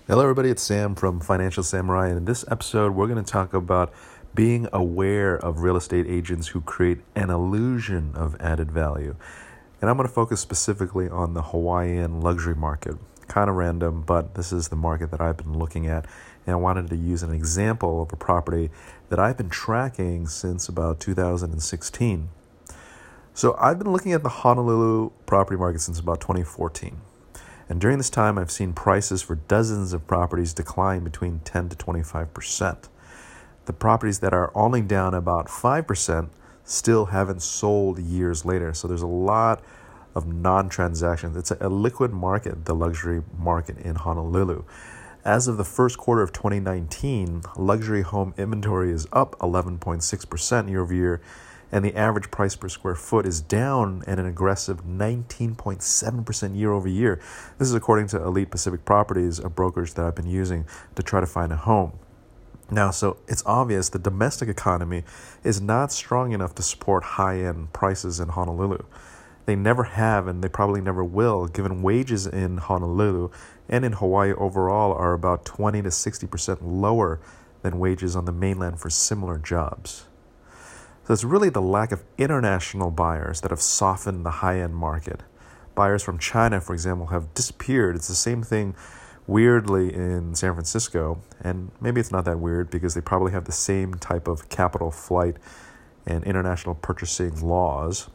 Hello, everybody. It's Sam from Financial Samurai. And in this episode, we're going to talk about being aware of real estate agents who create an illusion of added value. And I'm going to focus specifically on the Hawaiian luxury market. Kind of random, but this is the market that I've been looking at. And I wanted to use an example of a property that I've been tracking since about 2016. So I've been looking at the Honolulu property market since about 2014. And during this time, I've seen prices for dozens of properties decline between 10 to 25%. The properties that are only down about 5% still haven't sold years later. So there's a lot of non-transactions. It's a liquid market, the luxury market in Honolulu. As of the first quarter of 2019, luxury home inventory is up 11.6% year over year, and the average price per square foot is down at an aggressive 19.7% year over year. This is according to Elite Pacific Properties, a brokerage that I've been using to try to find a home. Now, so it's obvious the domestic economy is not strong enough to support high-end prices in Honolulu. They never have, and they probably never will, given wages in Honolulu and in Hawaii overall are about 20 to 60% lower than wages on the mainland for similar jobs. So it's really the lack of international buyers that have softened the high-end market. Buyers from China, for example, have disappeared. It's the same thing weirdly in San Francisco, and maybe it's not that weird because they probably have the same type of capital flight and international purchasing laws.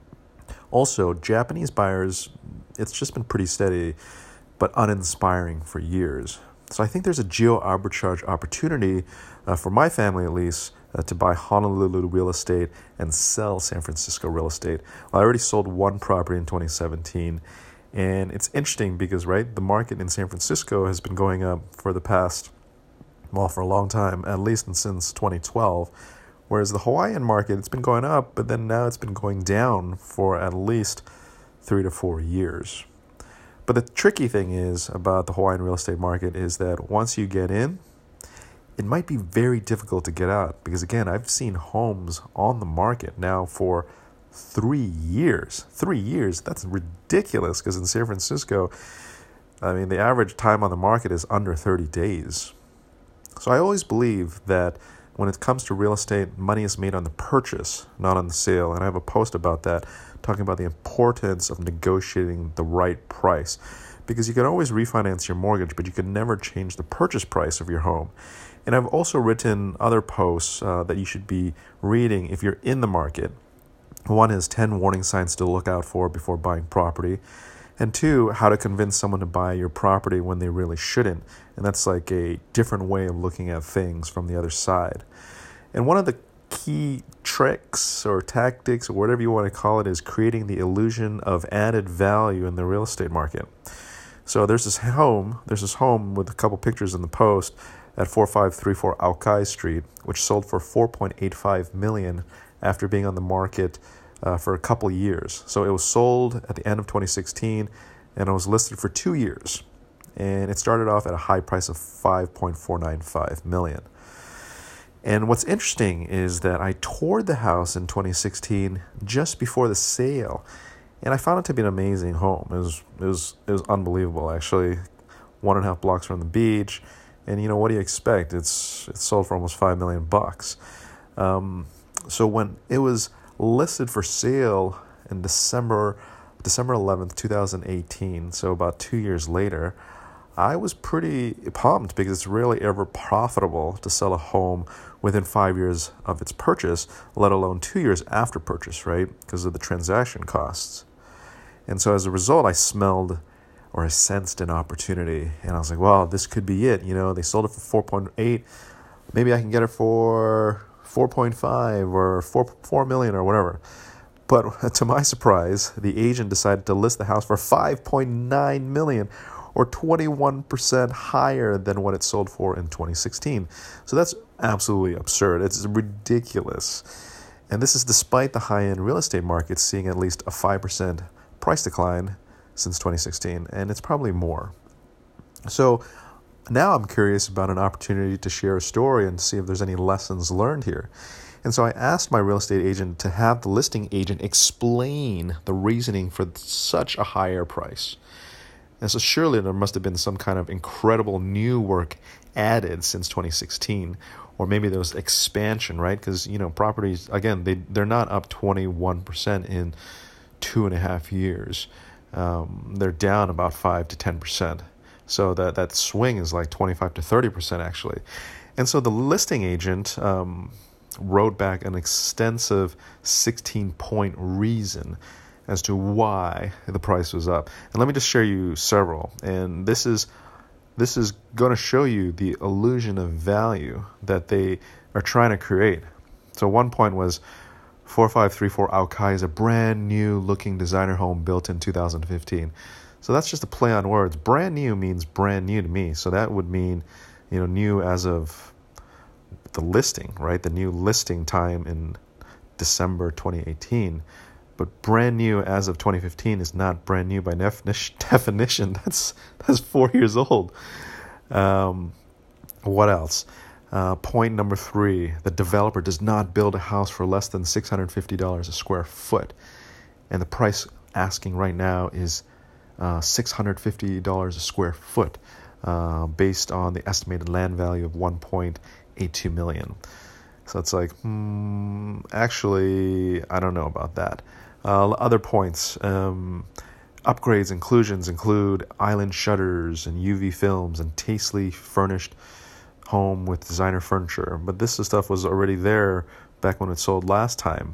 Also, Japanese buyers, it's just been pretty steady but uninspiring for years. So I think there's a geo-arbitrage opportunity, for my family at least, to buy Honolulu real estate and sell San Francisco real estate. Well, I already sold one property in 2017, and it's interesting because, right, the market in San Francisco has been going up for the past, for a long time, at least since 2012, whereas the Hawaiian market, it's been going up, but then now it's been going down for at least 3 to 4 years. But the tricky thing is about the Hawaiian real estate market is that once you get in, it might be very difficult to get out because, again, I've seen homes on the market now for 3 years. 3 years, that's ridiculous because in San Francisco, the average time on the market is under 30 days. So I always believe that when it comes to real estate, money is made on the purchase, not on the sale. And I have a post about that, talking about the importance of negotiating the right price. Because you can always refinance your mortgage, but you can never change the purchase price of your home. And I've also written other posts that you should be reading if you're in the market. One is 10 warning signs to look out for before buying property. And 2, how to convince someone to buy your property when they really shouldn't. And that's like a different way of looking at things from the other side. And one of the key tricks or tactics or whatever you want to call it is creating the illusion of added value in the real estate market. So there's this home with a couple pictures in the post at 4534 Aukai Street, which sold for $4.85 million after being on the market for a couple years. So it was sold at the end of 2016, and it was listed for 2 years. And it started off at a high price of $5.495 million. And what's interesting is that I toured the house in 2016 just before the sale, and I found it to be an amazing home. It was unbelievable, actually. 1.5 blocks from the beach, and what do you expect? It's sold for almost $5 million. So when it was listed for sale in December 11th, 2018, so about 2 years later, I was pretty pumped because it's rarely ever profitable to sell a home within 5 years of its purchase, let alone 2 years after purchase, right? Because of the transaction costs. And so as a result, I sensed an opportunity, and I was like, well, this could be it. They sold it for 4.8. Maybe I can get it for 4.5 or 4 million or whatever. But to my surprise, the agent decided to list the house for 5.9 million, or 21% higher than what it sold for in 2016. So that's absolutely absurd. It's ridiculous. And this is despite the high-end real estate market seeing at least a 5% price decline since 2016, and it's probably more. So now I'm curious about an opportunity to share a story and see if there's any lessons learned here. And so I asked my real estate agent to have the listing agent explain the reasoning for such a higher price. And so surely there must have been some kind of incredible new work added since 2016, or maybe there was expansion, right? Because, properties, again, they're not up 21% in 2.5 years. They're down about 5 to 10%. So that swing is like 25 to 30% actually. And so the listing agent wrote back an extensive 16-point reason as to why the price was up. And let me just share you several. And this is going to show you the illusion of value that they are trying to create. So one point was 4534 Aukai is a brand new looking designer home built in 2015. So that's just a play on words. Brand new means brand new to me. So that would mean, new as of the listing, right? The new listing time in December 2018. But brand new as of 2015 is not brand new by definition. That's 4 years old. What else? Point number 3, the developer does not build a house for less than $650 a square foot. And the price asking right now is $650 a square foot based on the estimated land value of $1.82 million. So it's like, actually, I don't know about that. Other points, upgrades, inclusions include island shutters and UV films and tastefully furnished home with designer furniture. But this stuff was already there back when it sold last time.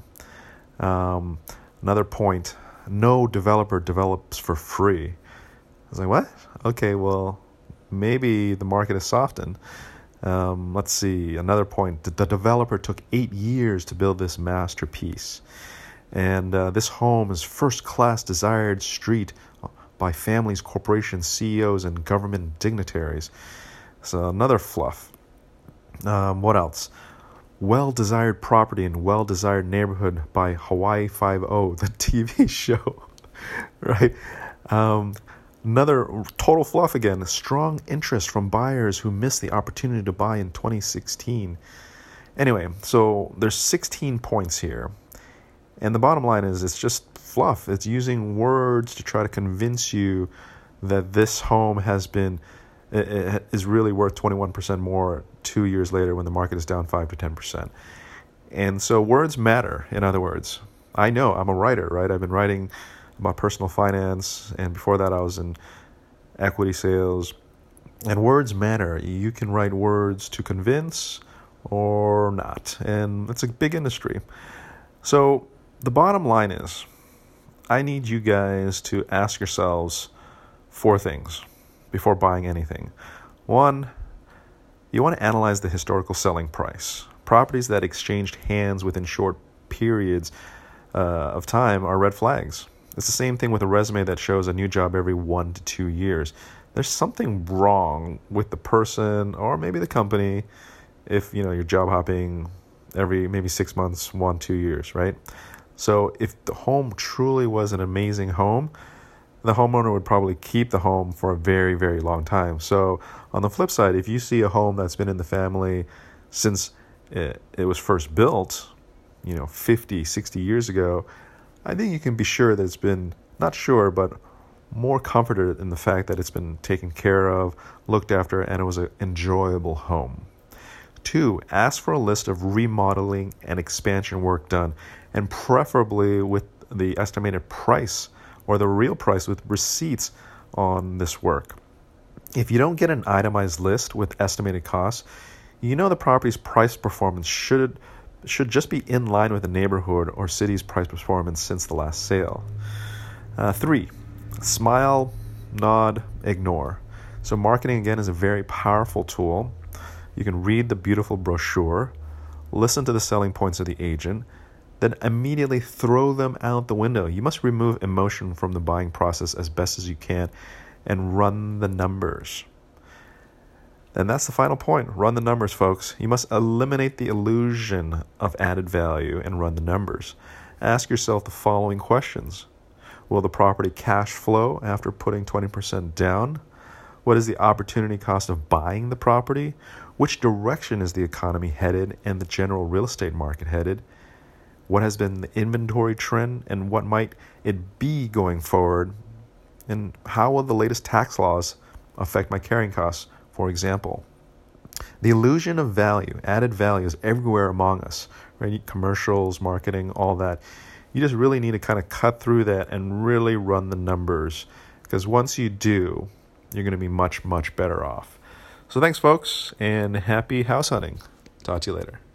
Another point, no developer develops for free. I was like, what? Okay, well, maybe the market has softened. Let's see, another point, the developer took 8 years to build this masterpiece. And this home is first-class desired street by families, corporations, CEOs, and government dignitaries. So another fluff. What else? Well-desired property in well-desired neighborhood by Hawaii Five-0, the TV show. Right? Another total fluff again. Strong interest from buyers who missed the opportunity to buy in 2016. Anyway, so there's 16 points here. And the bottom line is it's just fluff. It's using words to try to convince you that this home is really worth 21% more 2 years later when the market is down 5 to 10%. And so words matter, in other words. I know, I'm a writer, right? I've been writing about personal finance, and before that I was in equity sales. And words matter. You can write words to convince or not. And it's a big industry. So the bottom line is, I need you guys to ask yourselves 4 things before buying anything. 1, you want to analyze the historical selling price. Properties that exchanged hands within short periods of time are red flags. It's the same thing with a resume that shows a new job every 1 to 2 years. There's something wrong with the person or maybe the company if you're job hopping every maybe 6 months, 1, 2 years, right? So if the home truly was an amazing home, the homeowner would probably keep the home for a very, very long time. So on the flip side, if you see a home that's been in the family since it was first built, 50, 60 years ago, I think you can be sure that it's been, not sure, but more comforted in the fact that it's been taken care of, looked after, and it was an enjoyable home. 2, ask for a list of remodeling and expansion work done, and preferably with the estimated price or the real price with receipts on this work. If you don't get an itemized list with estimated costs, the property's price performance should just be in line with the neighborhood or city's price performance since the last sale. 3, smile, nod, ignore. So marketing, again, is a very powerful tool. You can read the beautiful brochure, listen to the selling points of the agent, then immediately throw them out the window. You must remove emotion from the buying process as best as you can and run the numbers. And that's the final point. Run the numbers, folks. You must eliminate the illusion of added value and run the numbers. Ask yourself the following questions. Will the property cash flow after putting 20% down? What is the opportunity cost of buying the property? Which direction is the economy headed and the general real estate market headed? What has been the inventory trend and what might it be going forward? And how will the latest tax laws affect my carrying costs, for example? The illusion of value, added value, is everywhere among us, right? Commercials, marketing, all that. You just really need to kind of cut through that and really run the numbers, because once you do, you're going to be much, much better off. So thanks, folks, and happy house hunting. Talk to you later.